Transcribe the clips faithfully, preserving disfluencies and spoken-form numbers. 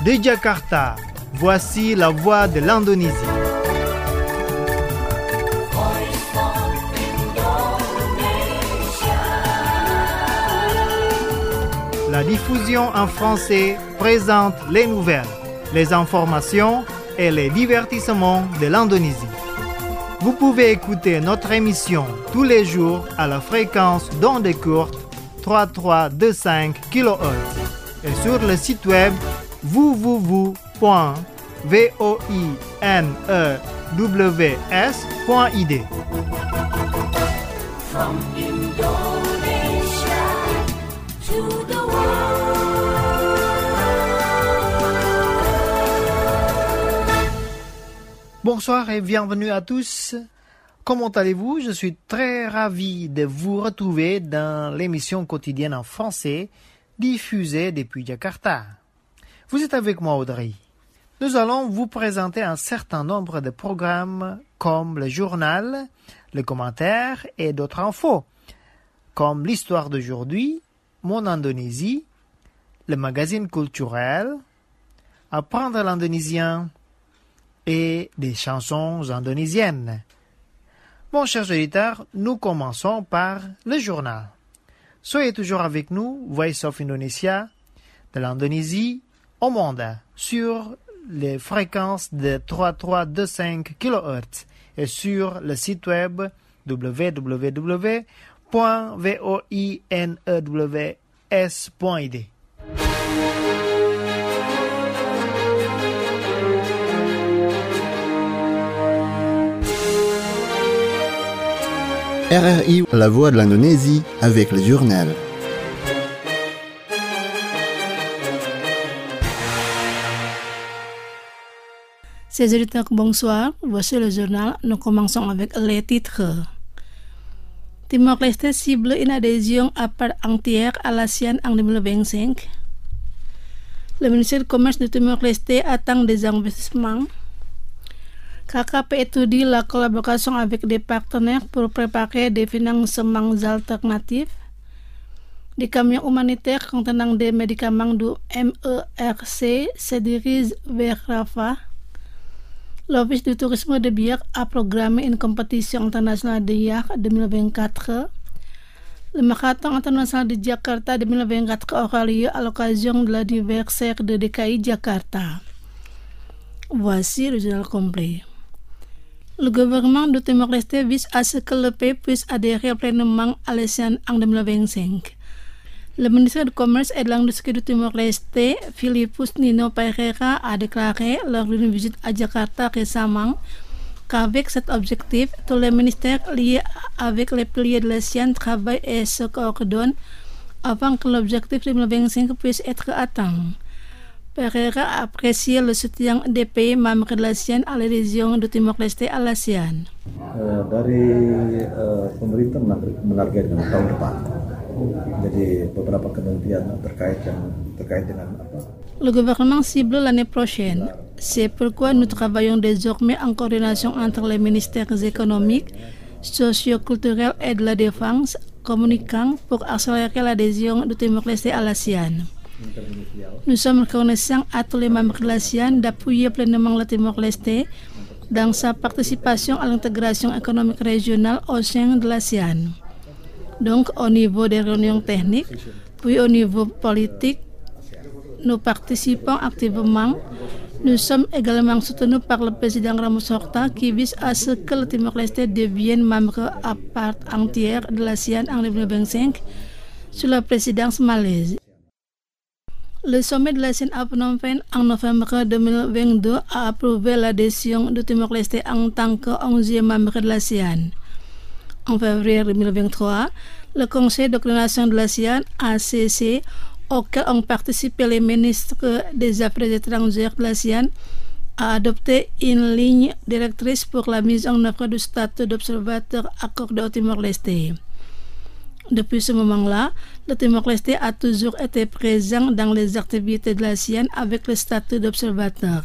De Jakarta, voici la voix de l'Indonésie. La diffusion en français présente les nouvelles, les informations et les divertissements de l'Indonésie. Vous pouvez écouter notre émission tous les jours à la fréquence d'onde courte trois mille trois cent vingt-cinq kilohertz et sur le site web w w w point voinews point i d. From Indonesia to the Bonsoir et bienvenue à tous. Comment allez-vous? Je suis très ravi de vous retrouver dans l'émission quotidienne en français diffusée depuis Jakarta. Vous êtes avec moi, Audrey. Nous allons vous présenter un certain nombre de programmes comme le journal, le commentaire et d'autres infos, comme l'histoire d'aujourd'hui, mon Indonésie, le magazine culturel, apprendre l'indonésien, et des chansons indonésiennes. Bon, chers auditeurs, nous commençons par le journal. Soyez toujours avec nous, Voice of Indonesia, de l'Indonésie au monde, sur les fréquences de trois mille trois cent vingt-cinq kilohertz et sur le site web w w w point voinews point i d. R R I, la voix de l'Indonésie, avec le journal. Chers auditeurs, bonsoir. Voici le journal. Nous commençons avec les titres. Timor-Leste cible une adhésion à part entière à l'ASEAN en deux mille vingt-cinq. Le ministère du Commerce de Timor-Leste attend des investissements. K K P étudie la collaboration avec des partenaires pour préparer des financements alternatifs. Des camions humanitaires contenant des médicaments du M E R C se dirigent vers Rafah. L'Office du tourisme de Biak a programmé une compétition internationale de yacht deux mille vingt-quatre. Le marathon international de Jakarta deux mille vingt-quatre aura lieu à l'occasion de l'anniversaire de D K I Jakarta. Voici le journal complet. Le gouvernement de Timor-Leste vise à ce que le pays puisse adhérer pleinement à l'ASEAN en deux mille vingt-cinq. Le ministre du Commerce et de l'Industrie de Timor-Leste, Filipus Nino Pereira, a déclaré lors d'une visite à Jakarta récemment qu'avec cet objectif, tous les ministères liés avec les piliers de l'ASEAN travaillent et se coordonnent avant que l'objectif deux mille vingt-cinq puisse être atteint. Pereira a apprécié le soutien des pays membres de l'ASEAN à l'adhésion de Timor-Leste à l'ASEAN. Uh, dari uh, pemerintah menargetkan tahun depan. Jadi beberapa kementerian terkait yang terkait dengan apa? Le gouvernement cible l'année prochaine. C'est pourquoi nous travaillons désormais en coordination entre les ministères économiques, socio-culturels et de la défense, communiquant pour accélérer l'adhésion de Timor-Leste à l'ASEAN. Nous sommes reconnaissants à tous les membres de l'ASEAN d'appuyer pleinement le Timor-Leste dans sa participation à l'intégration économique régionale au sein de l'ASEAN. Donc, au niveau des réunions techniques, puis au niveau politique, nous participons activement. Nous sommes également soutenus par le président Ramos Horta qui vise à ce que le Timor-Leste devienne membre à part entière de l'ASEAN en deux mille vingt-cinq sous la présidence malaise. Le sommet de l'ASEAN à Phnom Penh en novembre deux mille vingt-deux a approuvé l'adhésion de Timor-Leste en tant que onzième membre de l'ASEAN. En février deux mille vingt-trois, le Conseil de coordination de l'ASEAN, A C C, auquel ont participé les ministres des Affaires étrangères de l'ASEAN, a adopté une ligne directrice pour la mise en œuvre du statut d'observateur accordé au Timor-Leste. Depuis ce moment-là, le Timor-Leste a toujours été présent dans les activités de l'ASEAN avec le statut d'observateur.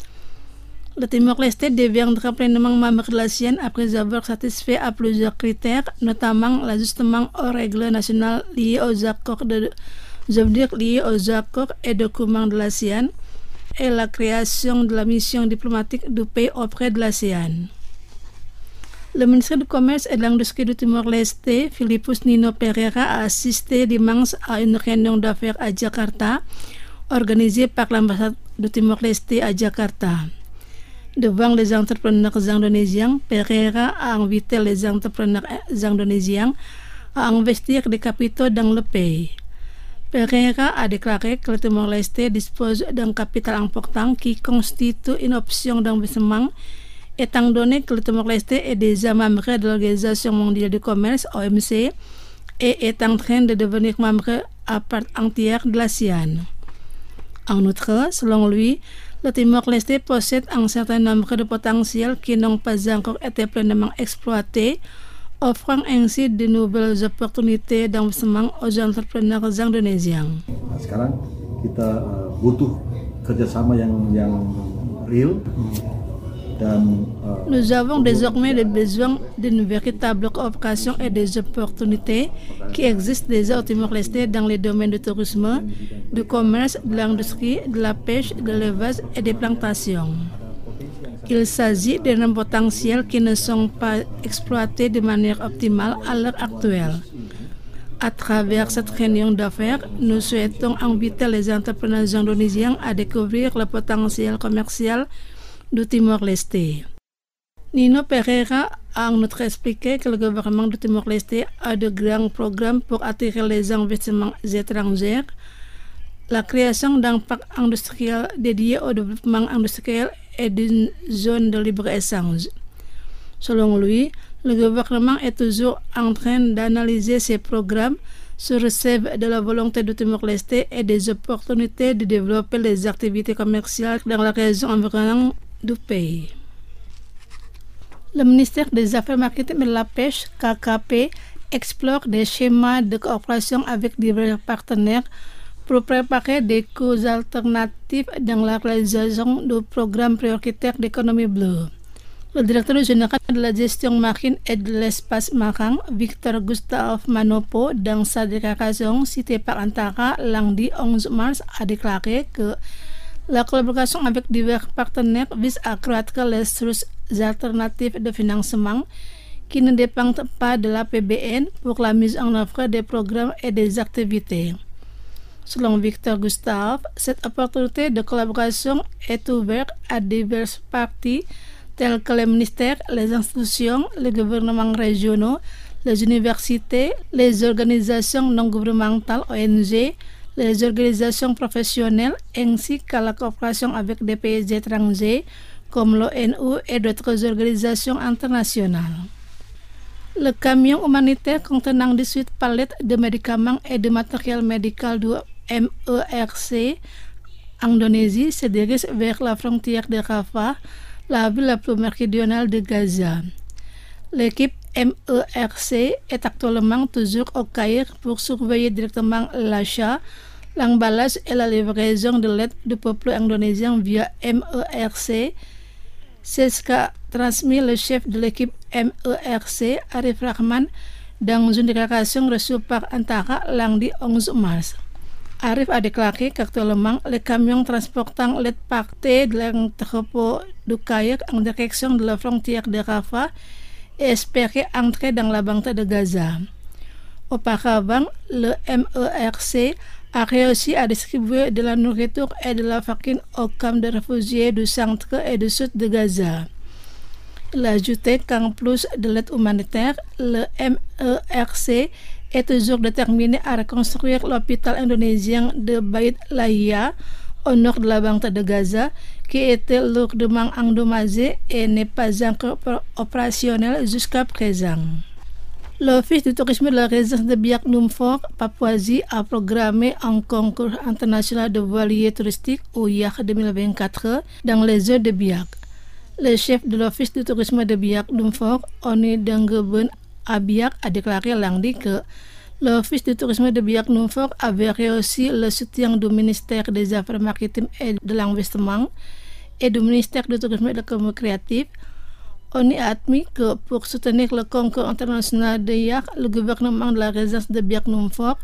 Le Timor-Leste deviendra pleinement membre de l'ASEAN après avoir satisfait à plusieurs critères, notamment l'ajustement aux règles nationales liées aux accords de, je veux dire liées aux accords et documents de l'ASEAN, et la création de la mission diplomatique du pays auprès de l'ASEAN. Le ministre du Commerce et de l'Industrie du Timor-Leste, Filipus Nino Pereira, a assisté dimanche à une réunion d'affaires à Jakarta, organisée par l'ambassade du Timor-Leste à Jakarta. Devant les entrepreneurs indonésiens, Pereira a invité les entrepreneurs indonésiens à investir des capitaux dans le pays. Pereira a déclaré que le Timor-Leste dispose d'un capital important qui constitue une option d'investissement, étant donné que le Timor-Leste est déjà membre de l'Organisation mondiale du commerce, O M C, et est en train de devenir membre à part entière de l'ASEAN. En outre, selon lui, le Timor-Leste possède un certain nombre de potentiels qui n'ont pas encore été pleinement exploités, offrant ainsi de nouvelles opportunités d'investissement aux entrepreneurs indonésiens. Nah, sekarang kita uh, butuh kerjasama yang yang real. Nous avons désormais le besoin d'une véritable coopération et des opportunités qui existent déjà au Timor-Leste dans les domaines du tourisme, du commerce, de l'industrie, de la pêche, de l'élevage et des plantations. Il s'agit d'un potentiel qui ne sont pas exploités de manière optimale à l'heure actuelle. À travers cette réunion d'affaires, nous souhaitons inviter les entrepreneurs indonésiens à découvrir le potentiel commercial du Timor-Leste. Nino Pereira a en outre expliqué que le gouvernement du Timor-Leste a de grands programmes pour attirer les investissements étrangers, la création d'un parc industriel dédié au développement industriel et d'une zone de libre-échange. Selon lui, le gouvernement est toujours en train d'analyser ces programmes se recèvent de la volonté du Timor-Leste et des opportunités de développer les activités commerciales dans la région environnante du pays. Le ministère des Affaires maritimes et de la Pêche, K K P, explore des schémas de coopération avec divers partenaires pour préparer des coûts alternatifs dans la réalisation du programme prioritaire d'économie bleue. Le directeur général de la gestion marine et de l'espace marin, Victor Gustave Manopo, dans sa déclaration citée par Antara lundi onze mars, a déclaré que la collaboration avec divers partenaires vise à accroître les sources alternatives de financement qui ne dépendent pas de l'A P B N pour la mise en œuvre des programmes et des activités. Selon Victor Gustave, cette opportunité de collaboration est ouverte à diverses parties tels que les ministères, les institutions, les gouvernements régionaux, les universités, les organisations non gouvernementales O N G, les organisations professionnelles ainsi qu'à la coopération avec des pays étrangers comme l'O N U et d'autres organisations internationales. Le camion humanitaire contenant dix-huit palettes de médicaments et de matériel médical du M E R C Indonésie se dirige vers la frontière de Rafah, la ville la plus méridionale de Gaza. L'équipe M E R C est actuellement toujours au Caire pour surveiller directement l'achat, l'emballage et la livraison de l'aide du peuple indonésien via M E R C. C'est ce qu'a transmis le chef de l'équipe M E R C, Arif Rahman, dans une déclaration reçue par Antara lundi onze mars. Arif a déclaré qu'actuellement, les camions transportant l'aide partaient de l'entrepôt du Caire en direction de la frontière de Rafah et espéraient entrer dans la bande de Gaza. Auparavant, le M E R C a réussi à distribuer de la nourriture et de la farine aux camps de réfugiés du centre et du sud de Gaza. Il a ajouté qu'en plus de l'aide humanitaire, le M E R C est toujours déterminé à reconstruire l'hôpital indonésien de Bait Lahia au nord de la bande de Gaza qui était lourdement endommagé et n'est pas encore opérationnel jusqu'à présent. L'Office du tourisme de la résidence de Biak Numfor, Papouasie, a programmé un concours international de voiliers touristiques au Y A C deux mille vingt-quatre dans les eaux de Biak. Le chef de l'Office du tourisme de Biak Numfor, Oni Dengebun Abiak, a déclaré lundi que l'Office du tourisme de Biak Numfor avait reçu le soutien du ministère des Affaires maritimes et de l'Investissement et du ministère du tourisme et de l'économie créative. On y a admis que pour soutenir le concours international de Y A C, le gouvernement de la résidence de Biak Numfor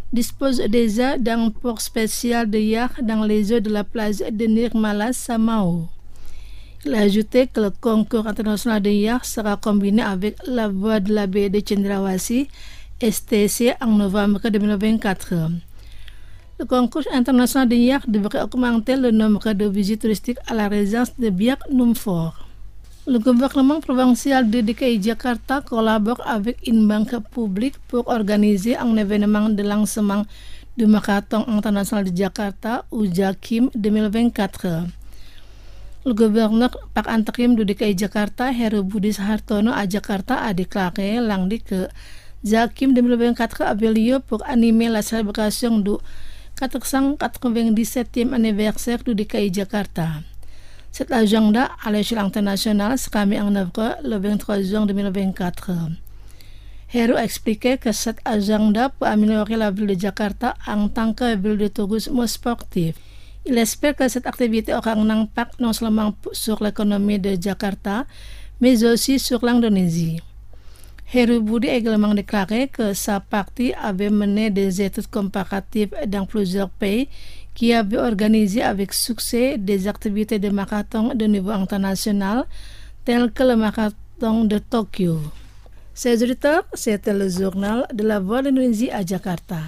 dispose déjà d'un port spécial de yacht dans les eaux de la plage de Nirmala Samao. Il a ajouté que le concours international de yacht sera combiné avec la voie de la baie de Cendrawasih, S T C, en novembre deux mille vingt-quatre. Le concours international de yacht devrait augmenter le nombre de visites touristiques à la résidence de Biak Numfor. Le gouvernement provincial de D K I Jakarta collabore avec une banque publique pour organiser un événement de lancement du Marathon international de Jakarta ou JAKIM deux mille vingt-quatre. Le gouverneur par intérim de D K I Jakarta, Heru Budi Hartono à Jakarta, a déclaré lundi que JAKIM deux mille vingt-quatre avait lieu pour animer la célébration du quatre cent quatre-vingt-dix-septième anniversaire de D K I Jakarta. Cet agenda à l'échelle internationale sera mis en œuvre le vingt-trois juin deux mille vingt-quatre. Heru a expliqué que cet agenda peut améliorer la ville de Jakarta en tant que ville de tourisme sportif. Il espère que cette activité aura un impact non seulement sur l'économie de Jakarta, mais aussi sur l'Indonésie. Heru Budi a également déclaré que sa partie avait mené des études comparatives dans plusieurs pays qui avaient organisé avec succès des activités de marathon de niveau international, telles que le marathon de Tokyo. Chers auditeurs, c'était le journal de la Voix de l'Indonésie à Jakarta.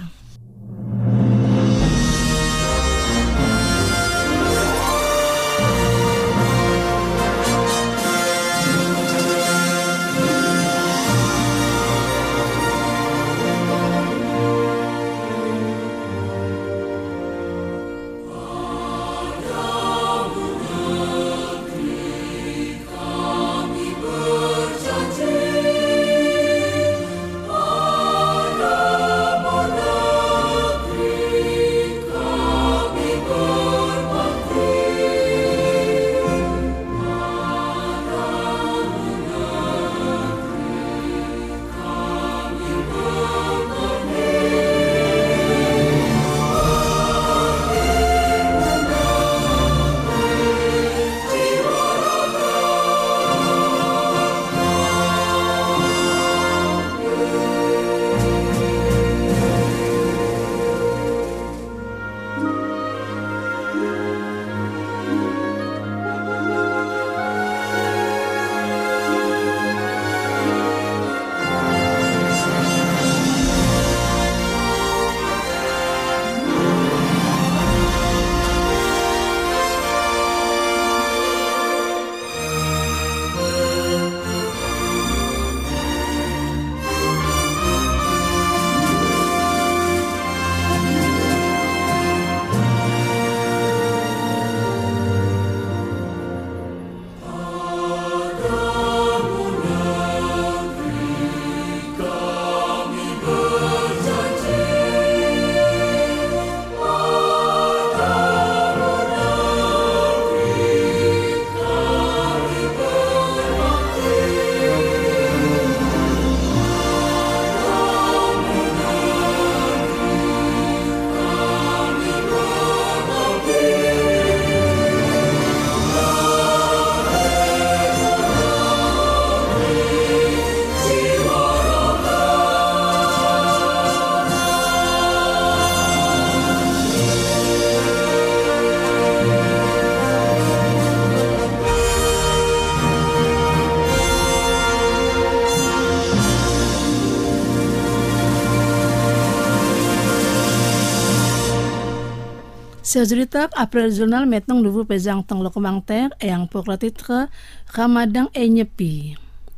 Chers auditeurs, après le journal, maintenant nous vous présentons le commentaire ayant pour le titre Ramadan et Nyepi.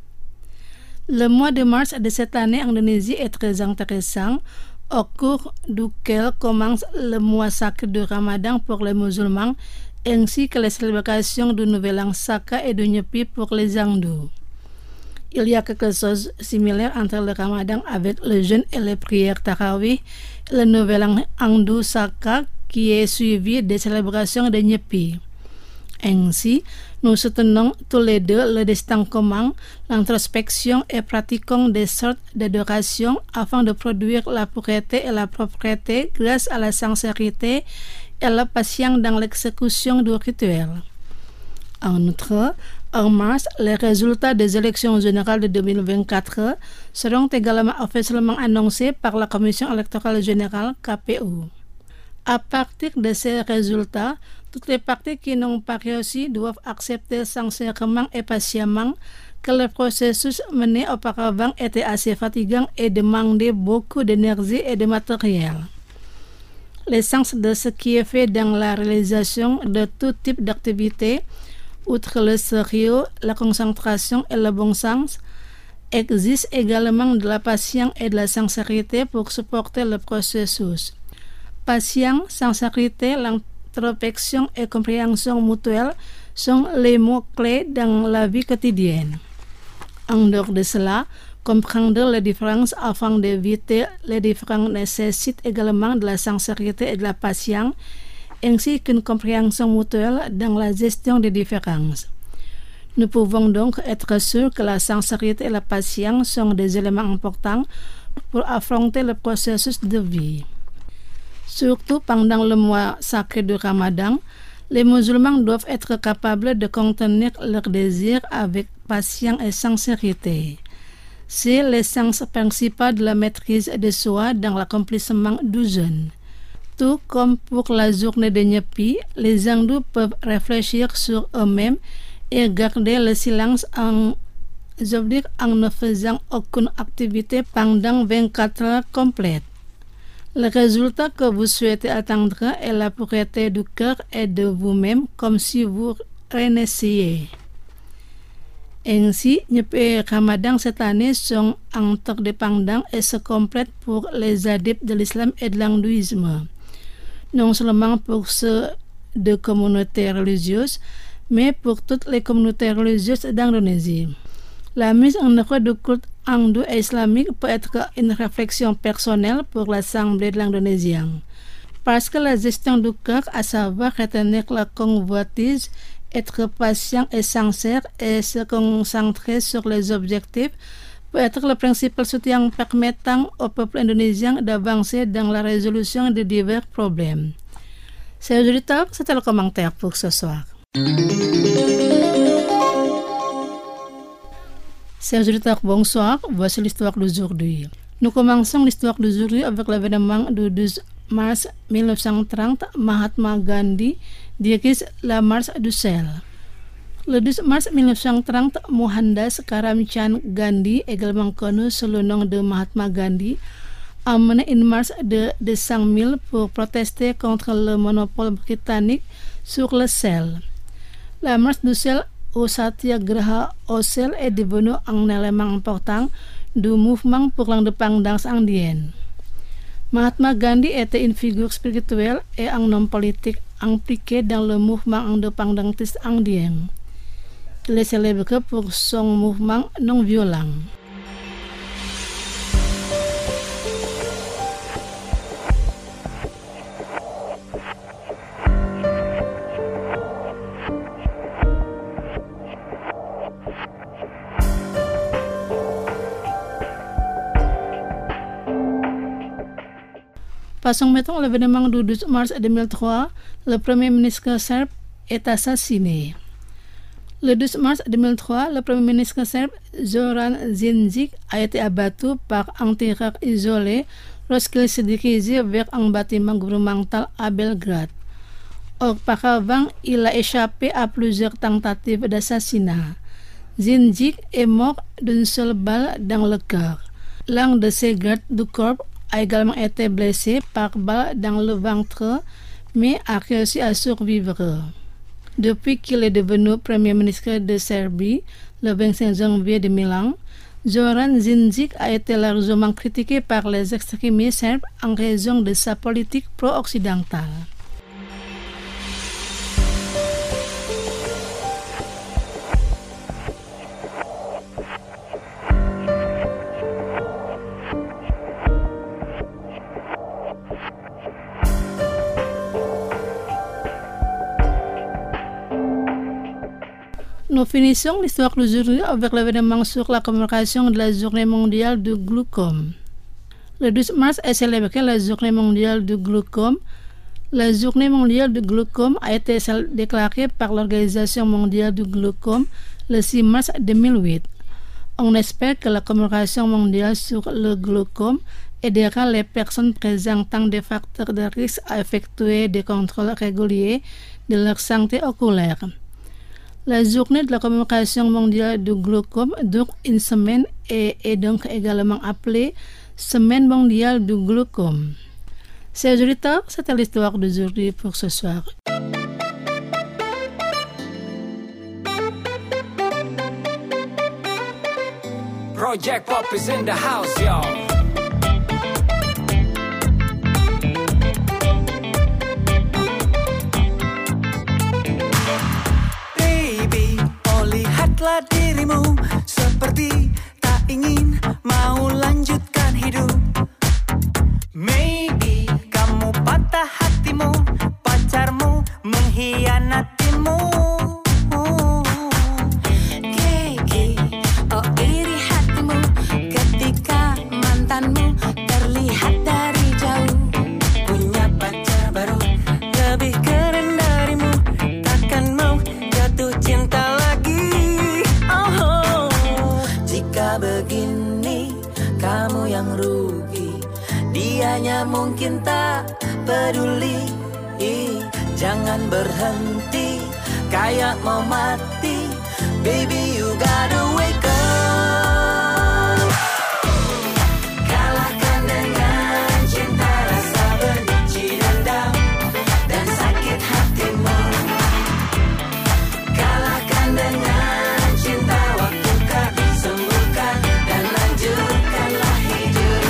Le mois de mars de cette année en Indonésie est très intéressant, au cours duquel commence le mois sacré de Ramadan pour les musulmans, ainsi que les célébrations du Nouvel An Saka et de Nyepi pour les hindous. Il y a quelque chose de similaire entre le Ramadan avec le jeûne et les prières Tarawih, le Nouvel An hindou Saka qui est suivi des célébrations de Nyepi. Ainsi, nous soutenons tous les deux le destin commun, l'introspection et pratiquons des sortes d'adoration afin de produire la pureté et la propreté grâce à la sincérité et la patience dans l'exécution du rituel. En outre, En mars, les résultats des élections générales de deux mille vingt-quatre seront également officiellement annoncés par la Commission électorale générale K P U. À partir de ces résultats, toutes les parties qui n'ont pas réussi doivent accepter sincèrement et patiemment que le processus mené auparavant était assez fatigant et demandait beaucoup d'énergie et de matériel. L'essence de ce qui est fait dans la réalisation de tout type d'activité, outre le sérieux, la concentration et le bon sens, existe également de la patience et de la sincérité pour supporter le processus. Patience, sincérité, introspection et compréhension mutuelle sont les mots-clés dans la vie quotidienne. En dehors de cela, comprendre les différences afin d'éviter les différences nécessite également de la sincérité et de la patience, ainsi qu'une compréhension mutuelle dans la gestion des différences. Nous pouvons donc être sûrs que la sincérité et la patience sont des éléments importants pour affronter le processus de vie. Surtout pendant le mois sacré du Ramadan, les musulmans doivent être capables de contenir leurs désirs avec patience et sincérité. C'est l'essence principale de la maîtrise de soi dans l'accomplissement du jeûne. Tout comme pour la journée de Nyepi, les hindous peuvent réfléchir sur eux-mêmes et garder le silence en, je veux dire, en ne faisant aucune activité pendant vingt-quatre heures complètes. Le résultat que vous souhaitez atteindre est la pureté du cœur et de vous-même, comme si vous renaissiez. Ainsi, Nyepi et Ramadan cette année sont interdépendants et se complètent pour les adeptes de l'islam et de l'hindouisme. Non seulement pour ceux de communautés religieuses, mais pour toutes les communautés religieuses d'Indonésie. La mise en œuvre du culte hindou et islamique peut être une réflexion personnelle pour l'Assemblée de l'Indonésien. Parce que la gestion du cœur, à savoir retenir la convoitise, être patient et sincère et se concentrer sur les objectifs, peut être le principal soutien permettant au peuple indonésien d'avancer dans la résolution de divers problèmes. Chers auditeurs, c'était le commentaire pour ce soir. Chers auditeurs, bonsoir. Voici l'histoire d'aujourd'hui. Nous commençons l'histoire d'aujourd'hui avec l'événement du douze mars mille neuf cent trente. Mahatma Gandhi dirige la marche du sel. Le douze mars mille neuf cent trente, Mohandas Karamchand Gandhi, également connu sous le nom de Mahatma Gandhi, a mené une marche de deux cents milles pour protester contre le monopole britannique sur le sel. La marche du sel au Satyagraha au sel est devenue un élément important du mouvement pour l'indépendance indienne. Mahatma Gandhi était une figure spirituelle et un homme politique impliqué dans le mouvement indépendantiste indien. Il est célèbre pour son mouvement non violent. Passons maintenant à l'événement du douze mars deux mille trois, le premier ministre serbe est assassiné. Le douze mars deux mille trois, le premier ministre serbe Zoran Djindjic a été abattu par un tireur isolé lorsqu'il se dirigeait vers un bâtiment gouvernemental à Belgrade. Auparavant, il a échappé à plusieurs tentatives d'assassinat. Djindjic est mort d'une seule balle dans le cœur. L'un de ses gardes du corps a également été blessé par balle dans le ventre, mais a réussi à survivre. Depuis qu'il est devenu Premier ministre de Serbie, le vingt-cinq janvier deux mille un, Zoran Djindjic a été largement critiqué par les extrémistes serbes en raison de sa politique pro-occidentale. Nous finissons l'histoire d'aujourd'hui avec l'événement sur la commémoration de la journée mondiale du glaucome. Le douze mars est célébrée la journée mondiale du glaucome. La journée mondiale du glaucome a été déclarée par l'Organisation mondiale du glaucome le six mars deux mille huit. On espère que la commémoration mondiale sur le glaucome aidera les personnes présentant des facteurs de risque à effectuer des contrôles réguliers de leur santé oculaire. La journée de la commémoration mondiale du glaucome dure une semaine et est donc également appelée Semaine mondiale du glaucome. Chers auditeurs, c'était l'histoire d'aujourd'hui pour ce soir. Project Pop is in the house, y'all. Baby, oh lihatlah dirimu seperti tak ingin mau lanjutkan hidup. Maybe kamu patah hatimu, pacarmu mengkhianatimu. Gigi, oh iri hatimu ketika mantanmu terlihat dari jauh. Punya pacar baru lebih keren darimu, takkan mau jatuh cinta lagi. Oh, jika begini kamu yang rugi, dianya mungkin tak peduli. Jangan berhenti kayak mau mati. Baby, you gotta wake up. Kalahkan dengan cinta, rasa benci, dendam, dan sakit hatimu. Kalahkan dengan cinta, waktu kan sembuhkan dan lanjutkanlah hidup.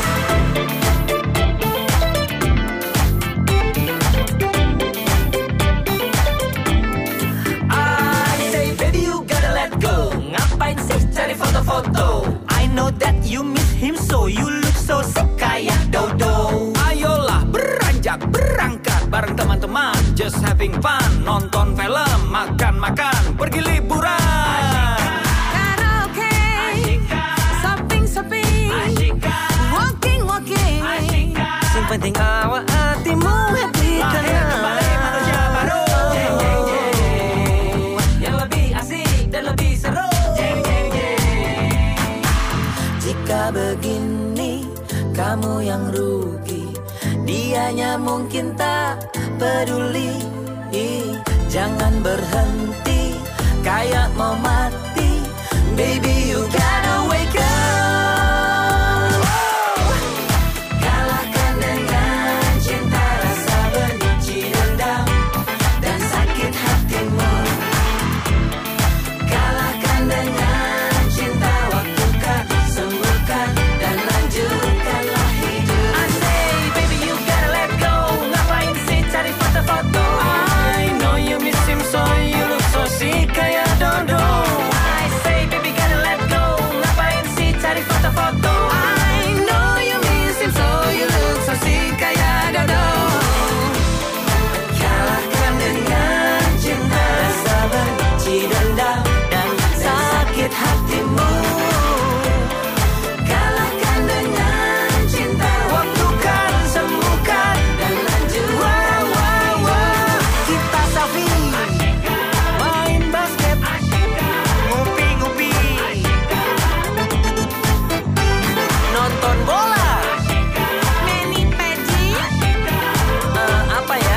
Foto-foto, I know that you miss him, so you look so sick kayak dodo. Ayolah beranjak, berangkat bareng teman-teman, just having fun, nonton film, makan-makan, pergi liburan. Karaoke, shopping-shopping, walking-walking, yang penting awak hatimu happy. Lahir kembali manusia baru, jeng jeng jeng, yang lebih asik dan lebih seru. Jika begini kamu yang rugi, dianya mungkin tak peduli. Jangan berhenti kayak mau mati. Baby, you gotta wake up. Kalahkan dengan cinta, rasa benci, dendam, dan sakit hatimu. Kalahkan dengan cinta, waktu kan sembuhkan dan lanjutkanlah hidup. I say, baby, you gotta let go. Ngapain sih cari foto-foto? I know you miss him, so you look so sick kayak dodo. I say, baby, gotta let go. Ngapain sih cari foto-foto? I know you miss him, so you look so sick kayak dodo. Kalahkan dengan cinta, rasa benci, dendam, dan sakit hatimu. Kalahkan dengan cinta, waktu kan sembuhkan dan lanjut. Wow, wow, wow. Kita selfie, main basket, ngupi-ngupi, nonton bola, mani peci, uh, apa ya?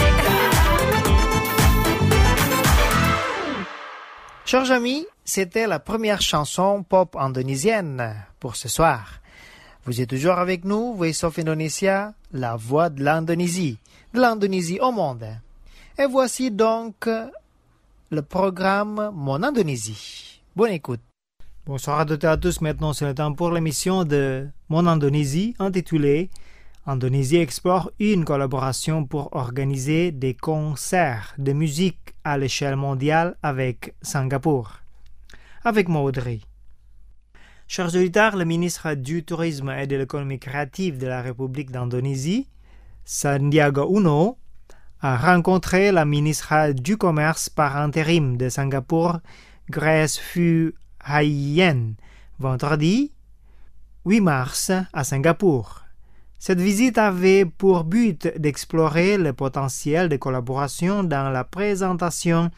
Chers amis, c'était la première chanson pop indonésienne pour ce soir. Vous êtes toujours avec nous, Voice of Indonesia, la voix de l'Indonésie, de l'Indonésie au monde. Et voici donc le programme Mon Indonésie. Bonne écoute. Bonsoir à toutes et à tous, maintenant c'est le temps pour l'émission de Mon Indonésie intitulée Indonésie explore une collaboration pour organiser des concerts de musique à l'échelle mondiale avec Singapour. Avec moi Audrey. Chers auditeurs, le ministre du Tourisme et de l'économie créative de la République d'Indonésie, Sandiaga Uno, a rencontré la ministre du Commerce par intérim de Singapour, Grace Fu Hayen, vendredi huit mars à Singapour. Cette visite avait pour but d'explorer le potentiel de collaboration dans la présentation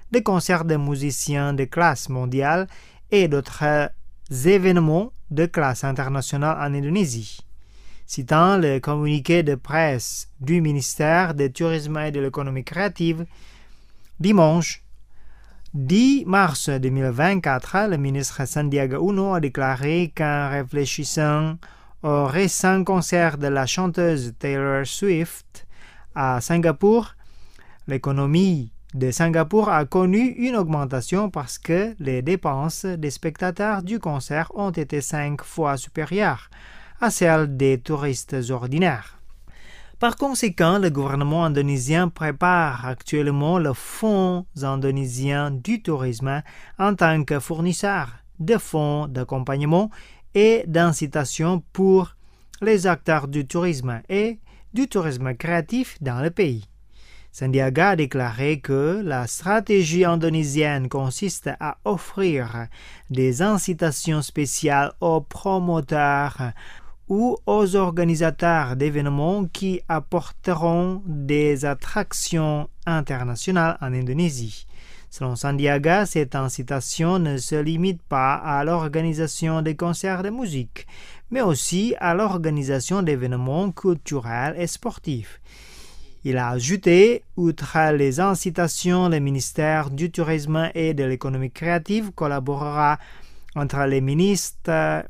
des concerts de musiciens de classe mondiale et d'autres événements de classe internationale en Indonésie. Citant le communiqué de presse du ministère du Tourisme et de l'économie créative, dimanche dix mars deux mille vingt-quatre, le ministre Sandiaga Uno a déclaré qu'en réfléchissant au récent concert de la chanteuse Taylor Swift à Singapour, l'économie de Singapour a connu une augmentation parce que les dépenses des spectateurs du concert ont été cinq fois supérieures à celles des touristes ordinaires. Par conséquent, le gouvernement indonésien prépare actuellement le Fonds indonésien du tourisme en tant que fournisseur de fonds d'accompagnement et d'incitation pour les acteurs du tourisme et du tourisme créatif dans le pays. Sandiaga a déclaré que la stratégie indonésienne consiste à offrir des incitations spéciales aux promoteurs ou aux organisateurs d'événements qui apporteront des attractions internationales en Indonésie. Selon Sandiaga, cette incitation ne se limite pas à l'organisation des concerts de musique, mais aussi à l'organisation d'événements culturels et sportifs. Il a ajouté, outre les incitations, le ministère du Tourisme et de l'économie créative collaborera entre les ministres,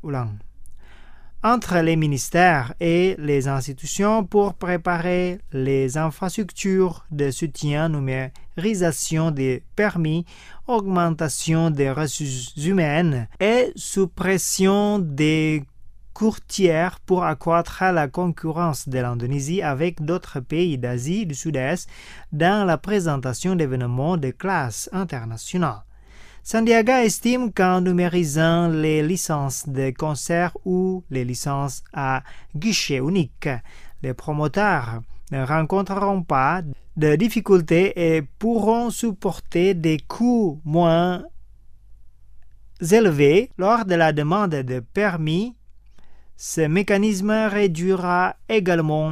entre les ministères et les institutions pour préparer les infrastructures de soutien, numérisation des permis, augmentation des ressources humaines et suppression des courtières pour accroître la concurrence de l'Indonésie avec d'autres pays d'Asie du Sud-Est dans la présentation d'événements de classe internationale. Sandiaga estime qu'en numérisant les licences de concert ou les licences à guichet unique, les promoteurs ne rencontreront pas de difficultés et pourront supporter des coûts moins élevés lors de la demande de permis. Ce mécanisme réduira également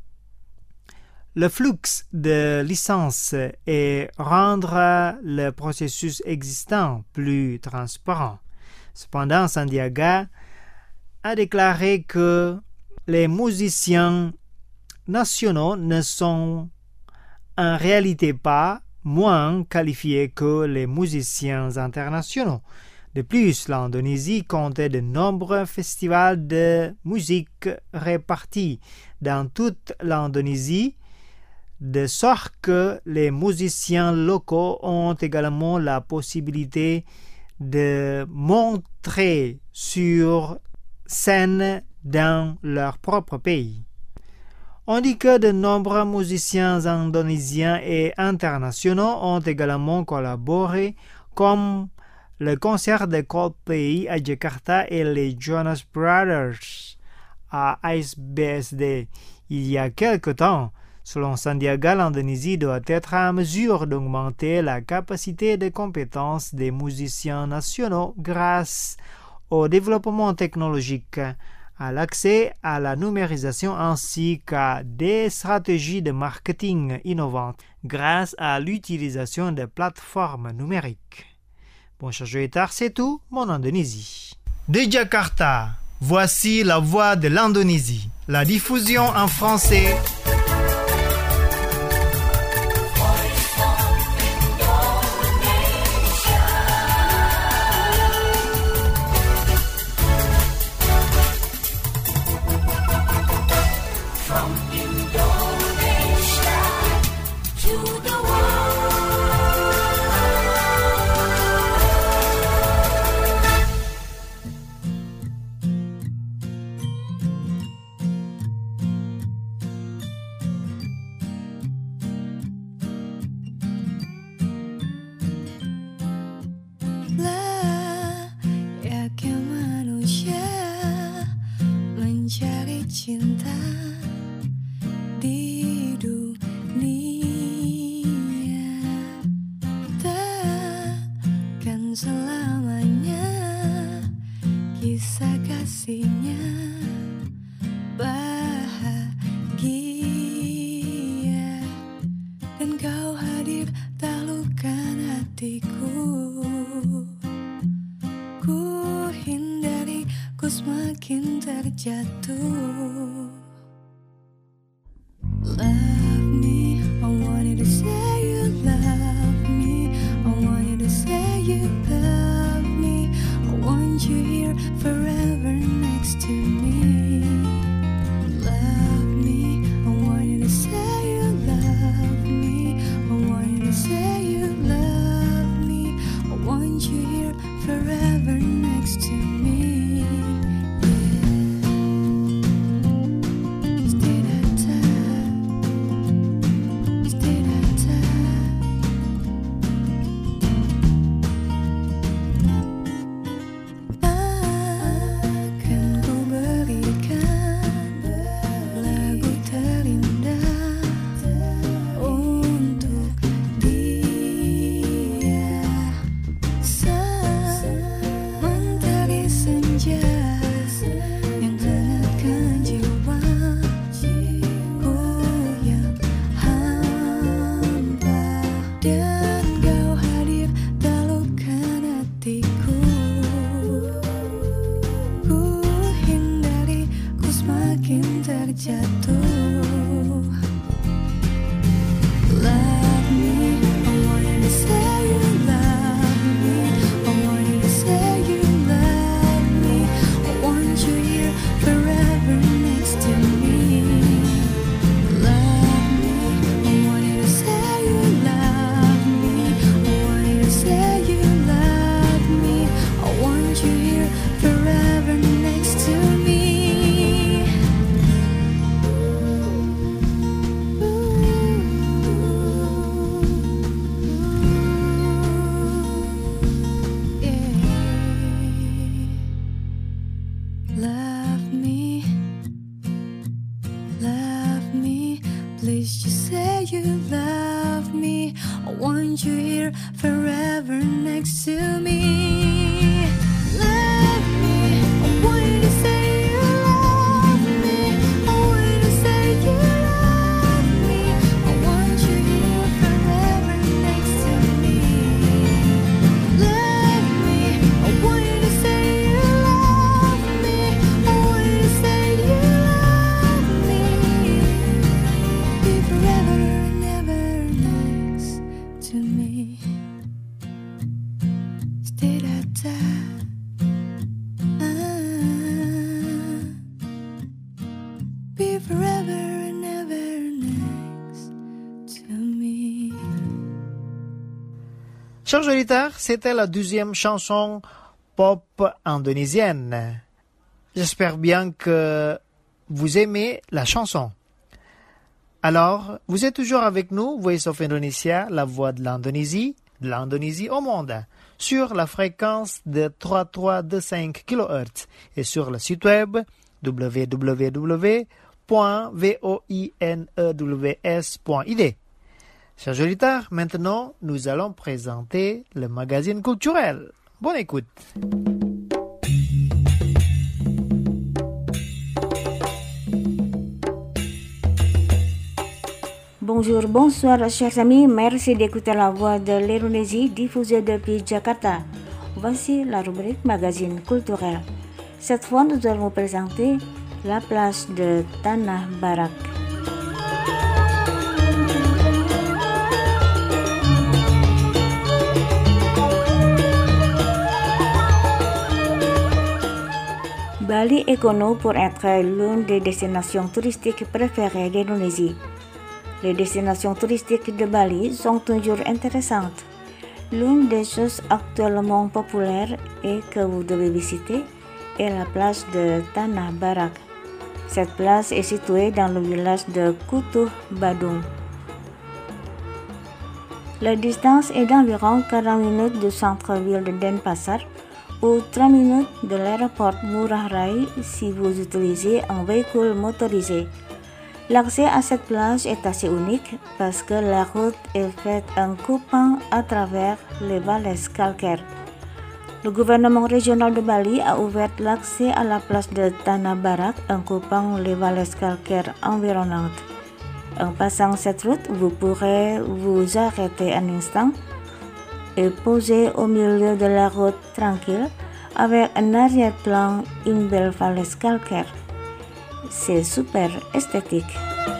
le flux de licences et rendra le processus existant plus transparent. Cependant, Sandiaga a déclaré que les musiciens nationaux ne sont en réalité pas moins qualifiés que les musiciens internationaux. De plus, l'Indonésie comptait de nombreux festivals de musique répartis dans toute l'Indonésie, de sorte que les musiciens locaux ont également la possibilité de montrer sur scène dans leur propre pays. On dit que de nombreux musiciens indonésiens et internationaux ont également collaboré, comme le concert de Coldplay à Jakarta et les Jonas Brothers à Ice B S D il y a quelque temps. Selon Sandiaga, l'Indonésie doit être en mesure d'augmenter la capacité de compétences des musiciens nationaux grâce au développement technologique, à l'accès à la numérisation ainsi qu'à des stratégies de marketing innovantes grâce à l'utilisation de plateformes numériques. Bon, chers auditeurs, c'est tout, mon Indonésie. De Jakarta, voici la voix de l'Indonésie. La diffusion en français. Cinta di dunia takkan selamanya kisah kasihnya bahagia dan kau hadir tak lukan hati. hindari, ku semakin terjatuh. Love me, I want you to say you love me. I want you to say you love me. I want you here forever next to me. Love me, I want you to say you love me. I want you to say you love me. I want you here forever next to me. Chers auditeurs, c'était la deuxième chanson pop indonésienne. J'espère bien que vous aimez la chanson. Alors, vous êtes toujours avec nous, Voice of Indonesia, la voix de l'Indonésie, de l'Indonésie au monde, sur la fréquence de trois mille trois cent vingt-cinq kilohertz et sur le site web w w w point voinews point i d. Chers auditeurs, maintenant, nous allons présenter le magazine culturel. Bonne écoute. Bonjour, bonsoir chers amis, merci d'écouter la voix de l'Indonésie diffusée depuis Jakarta. Voici la rubrique magazine culturel. Cette fois, nous allons vous présenter la place de Tanah Barak. Bali est connu pour être l'une des destinations touristiques préférées d'Indonésie. Les destinations touristiques de Bali sont toujours intéressantes. L'une des choses actuellement populaires et que vous devez visiter est la place de Tanah Barak. Cette place est située dans le village de Kutuh Badung. La distance est d'environ quarante minutes du centre-ville de Denpasar ou trois minutes de l'aéroport Ngurah Rai si vous utilisez un véhicule motorisé. L'accès à cette plage est assez unique parce que la route est faite en coupant à travers les vallées calcaires. Le gouvernement régional de Bali a ouvert l'accès à la place de Tanah Barak en coupant les vallées calcaires environnantes. En passant cette route, vous pourrez vous arrêter un instant et poser au milieu de la route tranquille avec un arrière-plan, une belle falaise calcaire. C'est super esthétique.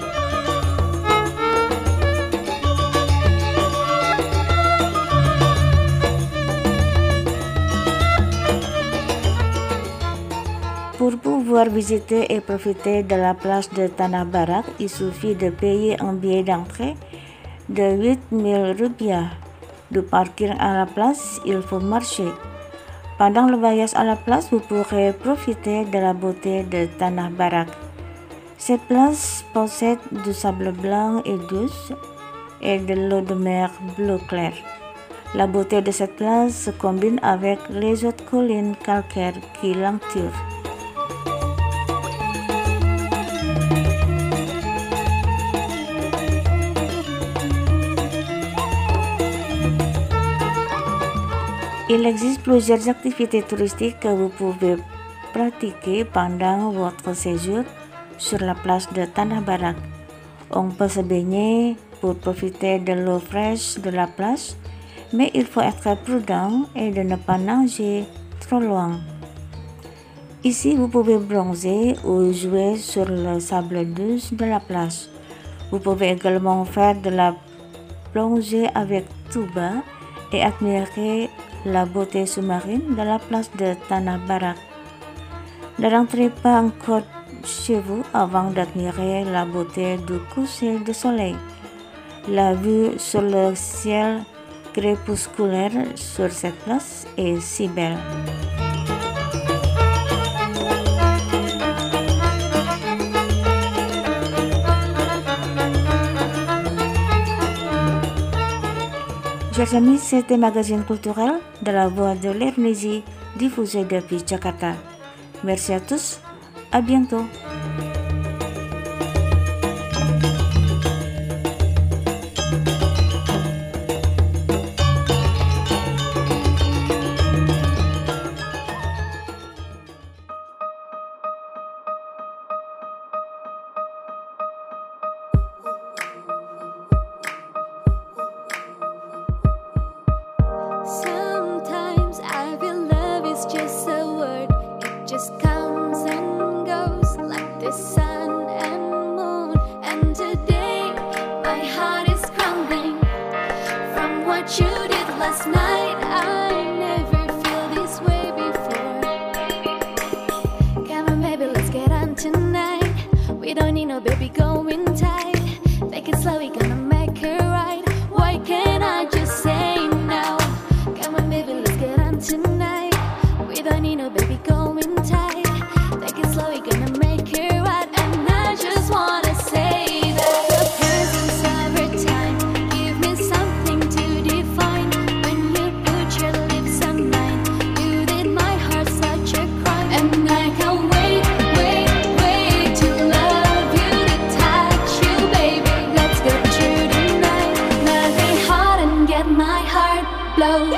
Pour pouvoir visiter et profiter de la plage de Tanah Barak, il suffit de payer un billet d'entrée de huit mille rupiah. Du parking à la place, il faut marcher. Pendant le voyage à la place, vous pourrez profiter de la beauté de Tanah Barak. Cette place possède du sable blanc et douce et de l'eau de mer bleu clair. La beauté de cette place se combine avec les autres collines calcaires qui l'entourent. Il existe plusieurs activités touristiques que vous pouvez pratiquer pendant votre séjour sur la plage de Tanah Barak. On peut se baigner pour profiter de l'eau fraîche de la plage, mais il faut être prudent et de ne pas nager trop loin. Ici, vous pouvez bronzer ou jouer sur le sable douce de la plage. Vous pouvez également faire de la plongée avec tuba et admirer la beauté sous-marine de la plage de Tanah Barak. Ne rentrez pas encore chez vous avant d'admirer la beauté du coucher de soleil. La vue sur le ciel crépusculaire sur cette place est si belle. Chers amis, c'était Magazine culturel de la Voix de l'Indonésie diffusé depuis Jakarta. Merci à tous, à bientôt. Sometimes I feel love is just a word. It just comes and goes like the sun and moon. And today my heart is crumbling from what you did last night. I never feel this way before. Come on, baby, let's get on tonight. We don't need no baby going tight. Take it slow, we gonna make it right. Why can't I just say no? Come on, baby, let's get on tonight. We don't need no baby going tight. Take it slow, we gonna make it right. And I just wanna say that the presence of your time give me something to define. When you put your lips on mine, you did my heart such a crime. And I can't wait, wait, wait to love you, to touch you, baby. Let's go through the night, nothing hard and get my heart blow.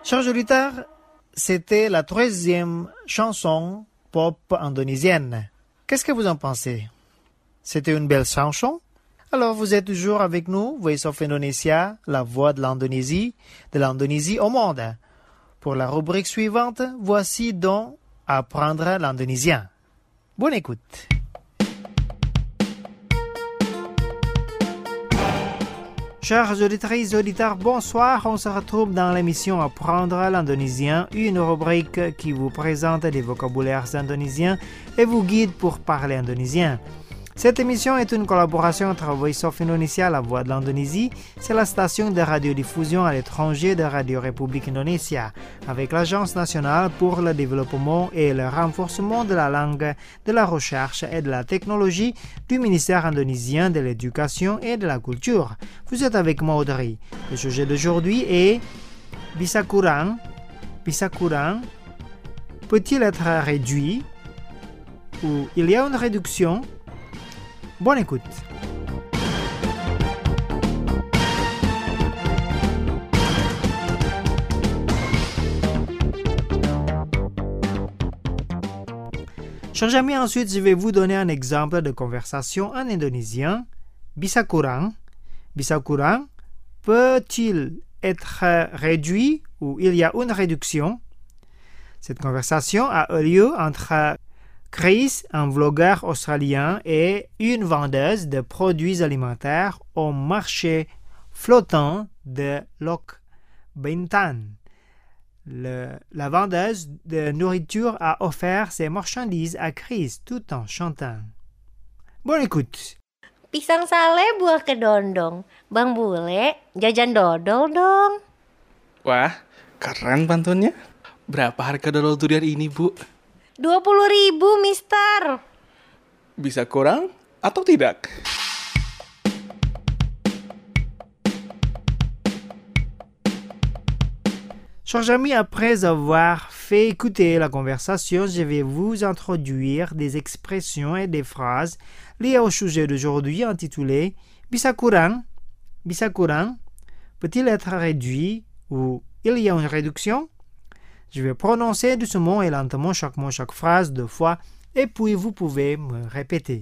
Chers auditeurs, c'était la troisième chanson pop indonésienne. Qu'est-ce que vous en pensez? C'était une belle chanson? Alors vous êtes toujours avec nous, Voice of Indonesia, la voix de l'Indonésie, de l'Indonésie au monde. Pour la rubrique suivante, voici donc Apprendre l'indonésien. Bonne écoute. Chers auditrices et auditeurs, bonsoir. On se retrouve dans l'émission Apprendre l'indonésien, une rubrique qui vous présente des vocabulaires indonésiens et vous guide pour parler indonésien. Cette émission est une collaboration entre Voice of Indonesia, la voix de l'Indonésie, c'est la station de radiodiffusion à l'étranger de Radio République Indonésia, avec l'Agence nationale pour le développement et le renforcement de la langue, de la recherche et de la technologie du ministère indonésien de l'Éducation et de la Culture. Vous êtes avec moi, Audrey. Le sujet d'aujourd'hui est bisa kurang, bisa kurang, peut-il être réduit ou il y a une réduction? Bonne écoute. Chers amis, ensuite, je vais vous donner un exemple de conversation en indonésien. Bisa kurang. Bisa kurang. Peut-il être réduit ou il y a une réduction? Cette conversation a eu lieu entre Chris, un vlogueur australien, et une vendeuse de produits alimentaires au marché flottant de Lok Bintan. Le, la vendeuse de nourriture a offert ses marchandises à Chris tout en chantant. Bonne écoute. Pisang sale buah kedondong. Bang Bule, jajan dodol dong. Wah, keren pantunnya. Berapa harga dodol durian ini, Bu? dua puluh ribu, mister. Bisa kurang atau tidak? Chers amis, après avoir fait écouter la conversation, je vais vous introduire des expressions et des phrases liées au sujet d'aujourd'hui intitulé Bisa kurang, bisa kurang, peut-il être réduit ou il y a une réduction? Je vais prononcer doucement et lentement chaque mot, chaque phrase deux fois, et puis vous pouvez me répéter.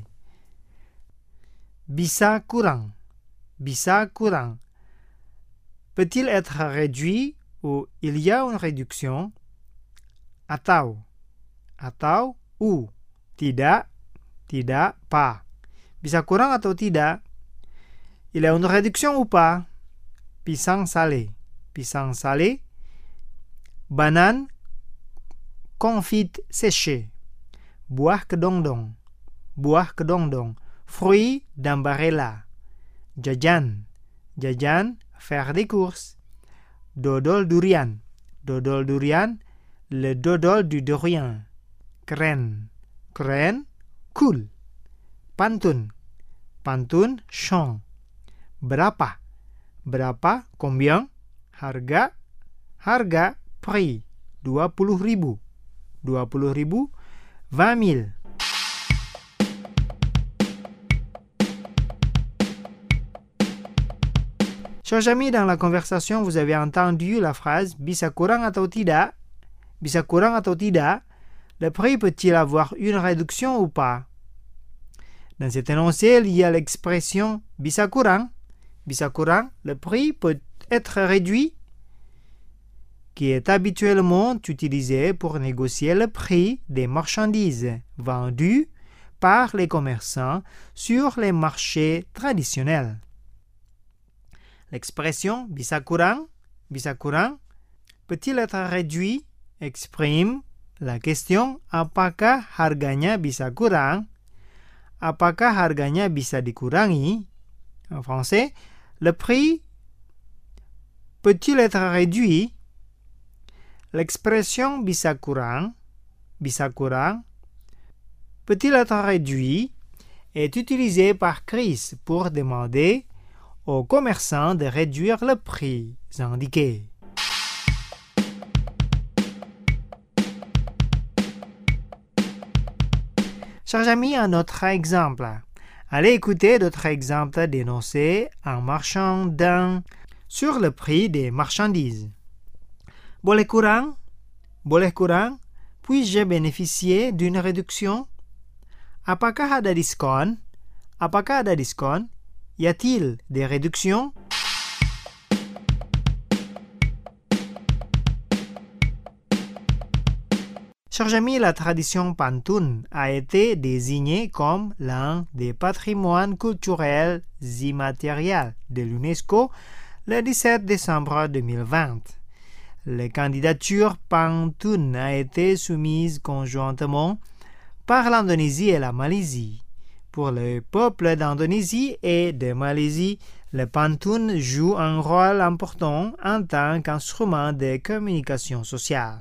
Bisa kurang, bisa kurang. Peut-il être réduit ou il y a une réduction? Atau, atau, ou. Tidak, tidak, pas. Bisa kurang atau tidak? Il y a une réduction ou pas? Pisang sale, pisang sale. Banane confite séchée. Buah kedongdong, buah kedongdong. Fruits d'ambarella. Jajan, jajan, faire des courses. Dodol durian, dodol durian, le dodol du durian. Keren, keren, cool. Pantun, pantun, chant. Berapa, berapa, combien. Harga, harga, prix, dua puluh ribu. dua puluh ribu, vingt mille. Chers amis, dans la conversation, vous avez entendu la phrase bisa kurang atau tidak? Bisa kurang atau tidak? Le prix peut-il avoir une réduction ou pas? Dans cet énoncé, il y a l'expression bisa kurang. Bisa kurang, le prix peut être réduit, qui est habituellement utilisé pour négocier le prix des marchandises vendues par les commerçants sur les marchés traditionnels. L'expression bisa kurang, bisa kurang, peut-il être réduit exprime la question apakah harganya bisa kurang, apakah harganya bisa dikurangi. En français, le prix peut-il être réduit? L'expression bisa kurang, bisa kurang, peut-il être réduit est utilisée par Chris pour demander aux commerçants de réduire le prix indiqué. Chers amis, un autre exemple. Allez écouter d'autres exemples d'énoncés en marchant d'un sur le prix des marchandises. Boleh kurang? Boleh kurang? Puis-je bénéficier d'une réduction? Apakah ada diskon? Apakah ada diskon? Y a-t-il des réductions? Chers amis, la tradition pantun a été désignée comme l'un des patrimoines culturels immatériels de l'UNESCO le dix-sept décembre deux mille vingt. La candidature pantun a été soumise conjointement par l'Indonésie et la Malaisie. Pour le peuple d'Indonésie et de Malaisie, le pantun joue un rôle important en tant qu'instrument de communication sociale.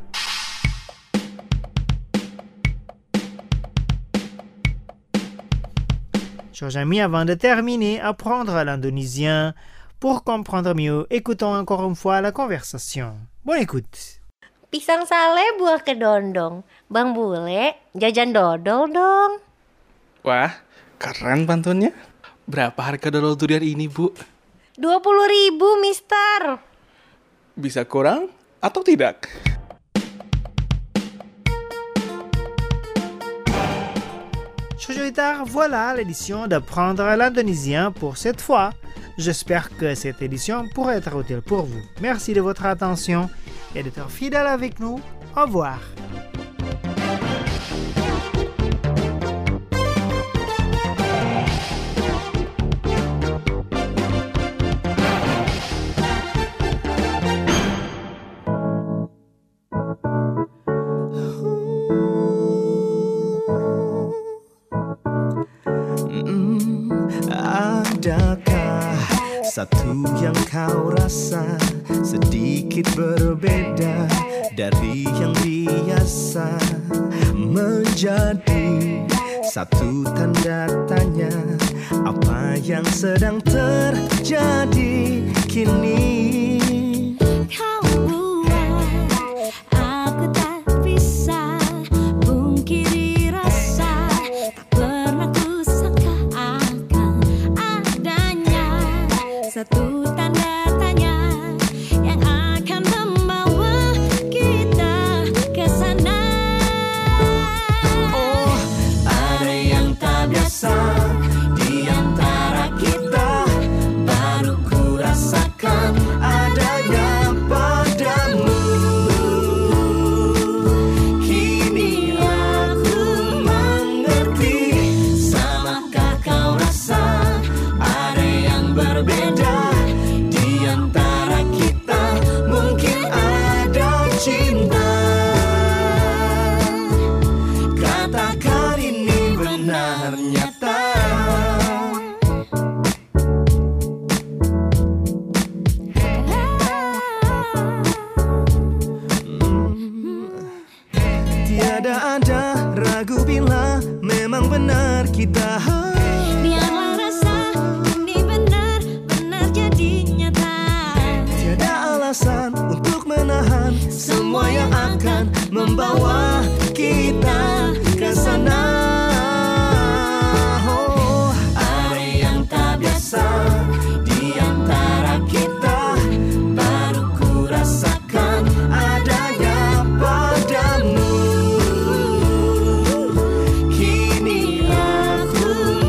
Chers amis, avant de terminer, apprendre l'indonésien. Pour comprendre mieux, écoutons encore une fois la conversation. Bonne écoute. Pisang sale buah kedondong. Bang Bule, jajan dodol dong. Wah, keren pantunnya. Berapa harga dodol durian ini, Bu? dua puluh ribu, mister. Bisa kurang atau tidak? Chers auditeurs, voilà l'édition d'apprendre l'indonésien pour cette fois. J'espère que cette édition pourrait être utile pour vous. Merci de votre attention et d'être fidèle avec nous. Au revoir. Adakah satu yang kau rasa sedikit berbeda dari yang biasa, menjadi satu tanda tanya apa yang sedang terjadi kini? Kau buat aku tak bisa pungkiri rasa, tak pernah ku sangka akan adanya satu tanda tanya yang akan membawa kita ke sana. Oh, ada yang tak biasa di antara kita, baru ku rasakan adanya padamu. Kini aku mengerti, samakah kau rasa ada yang berbeda di antara kita? Mungkin ada cinta. Katakan ini benar nyata. Tiada ada ragu bila memang benar kita. Biarlah rasa ini benar-benar jadi nyata. Tiada alasan untuk menahan semua yang akan membawa kita ke sana. Oh, ada yang tak biasa di antara kita, baru ku rasakan adanya padamu. Kini aku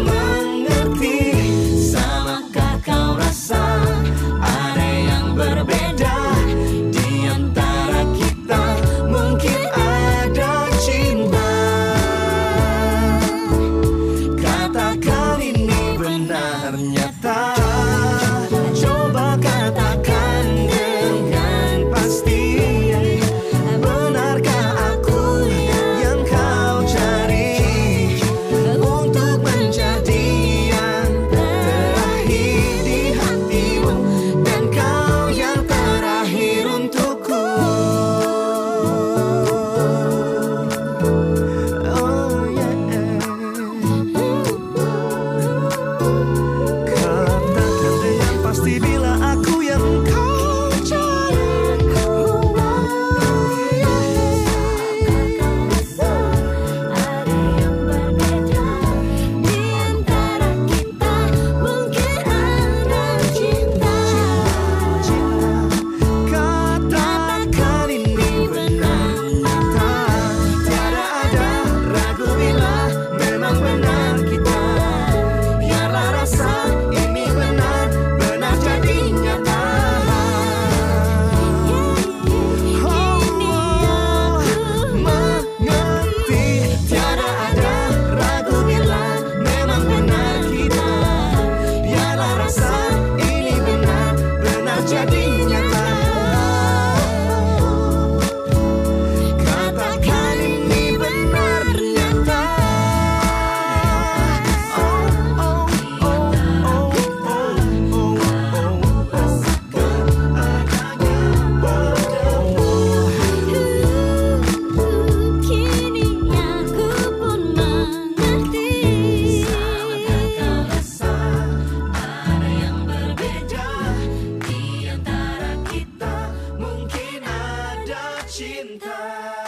cinta.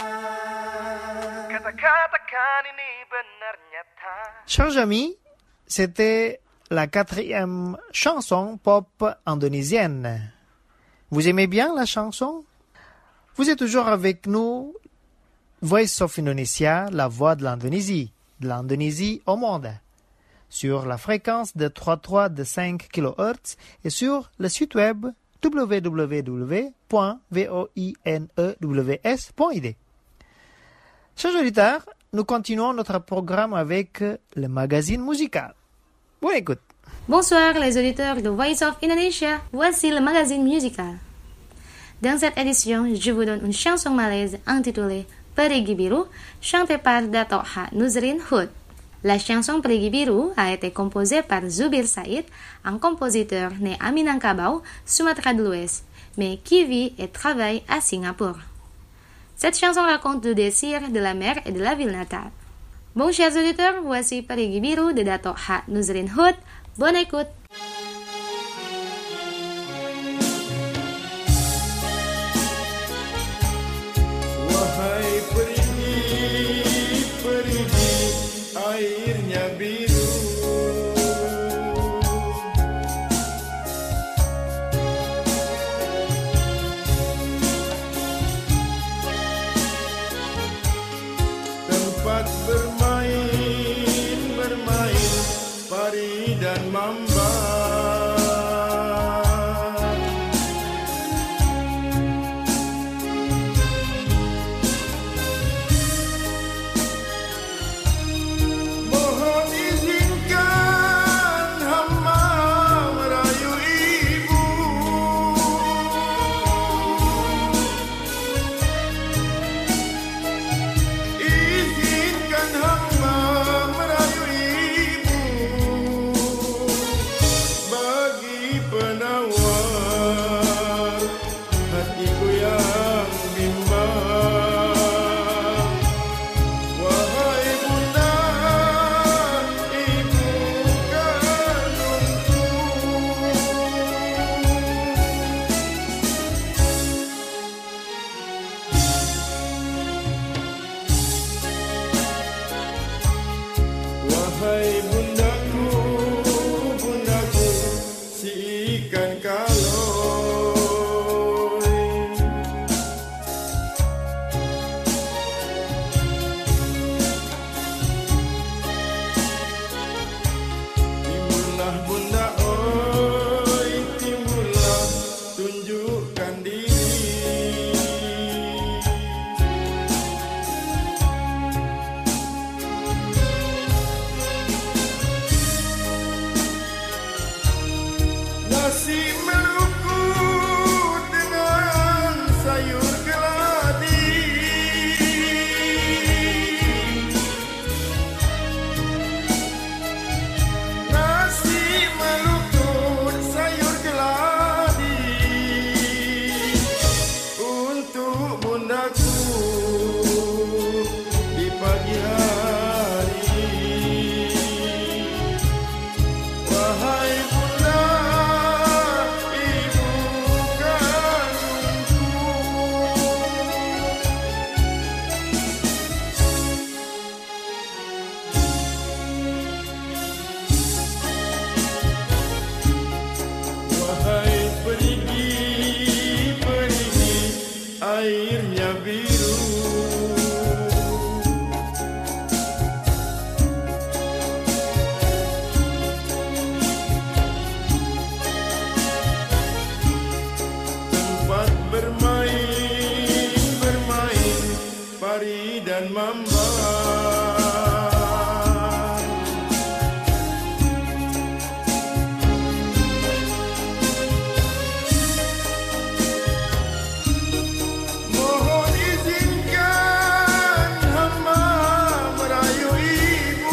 Kata-katakan ini benar nyata. Chers amis, c'était la quatrième chanson pop indonésienne. Vous aimez bien la chanson? Vous êtes toujours avec nous, Voice of Indonesia, la voix de l'Indonésie, de l'Indonésie au monde, sur la fréquence de trente-trois virgule cinq kilohertz et sur le site web w w w point voinews point i d. Chers auditeurs, nous continuons notre programme avec le magazine musical. Bonne écoute. Bonsoir les auditeurs de Voice of Indonesia, voici le magazine musical. Dans cette édition, je vous donne une chanson malaise intitulée Perigi Biru, chantée par Dato' H. Nuzrin Hood. La chanson Perigi Biru a été composée par Zubir Said, un compositeur né à Minangkabau, Sumatra de l'Ouest, mais qui vit et travaille à Singapour. Cette chanson raconte le désir de la mère et de la ville natale. Bon, chers auditeurs, voici Perigi Biru de Dato' H. Nuzrin Hood. Bonne écoute! Wahai perigi, perigi, airnya biru. Tempat bermain, bermain, pari dan mamba. Mohon izinkan hamba merayu ibu. Izinkan hamba merayu ibu bagi penawar hatiku yang bimbang. Wahai bunda, ibu kandungku. Wahai bundaku, bundaku, si ikan kaloi. Timbullah bunda, oi, timbullah, tunjukkan diri. Nasi meluku dengan sayur keladi. Nasi meluku sayur keladi untuk bundaku di pagi hari. Wahai bunda, ibu kandungku. Wahai perigi, perigi, airnya biru. Tempat bermain, bermain, pari dan mamba. Mohon izinkan hamba merayu ibu.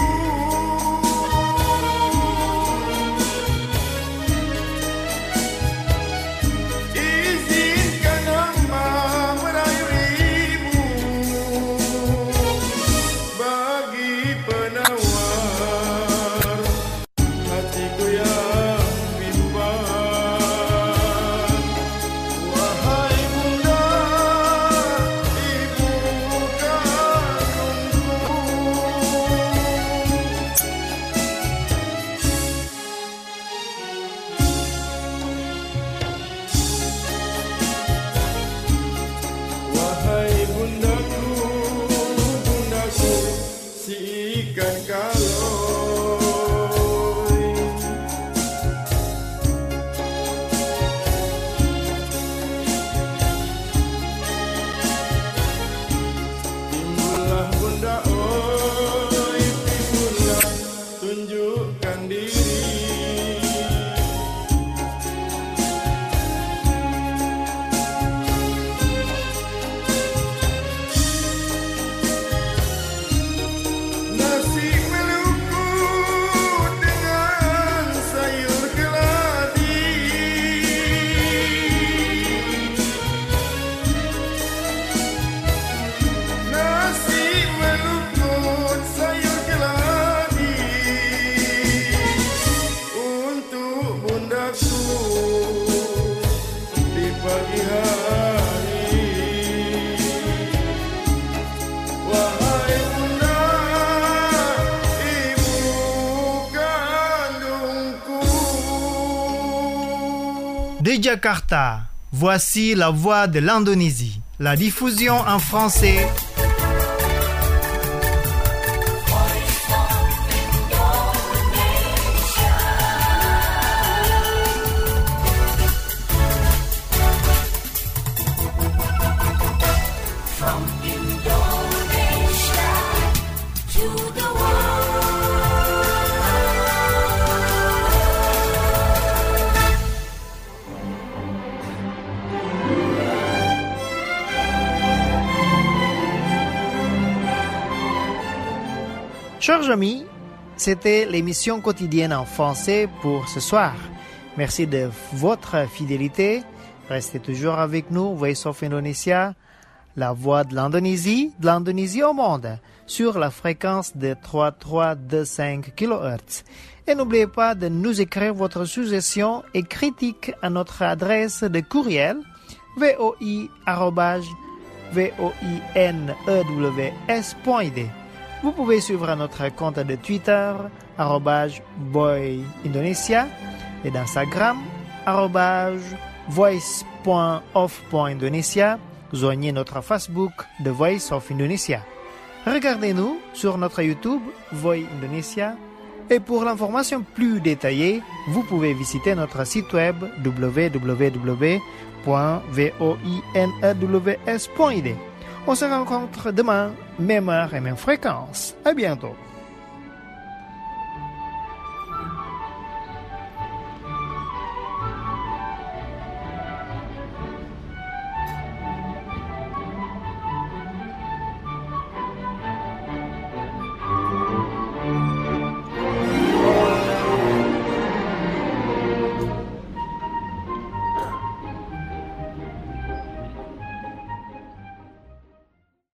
Izinkan hamba merayu ibu Jakarta, voici la voix de l'Indonésie. La diffusion en français. Chers amis, c'était l'émission quotidienne en français pour ce soir. Merci de votre fidélité. Restez toujours avec nous, Voice of Indonesia, la voix de l'Indonésie, de l'Indonésie au monde, sur la fréquence de trois mille trois cent vingt-cinq kilohertz. Et n'oubliez pas de nous écrire votre suggestion et critique à notre adresse de courriel voi arobase voinews point d. Vous pouvez suivre notre compte de Twitter, arobase voiindonesia, et d'Instagram, arobase voice point of point indonesia. Joignez notre Facebook, The Voice of Indonesia. Regardez-nous sur notre YouTube, Voi Indonesia. Et pour l'information plus détaillée, vous pouvez visiter notre site web w w w point voinews point d. On se rencontre demain, même heure et même fréquence. À bientôt.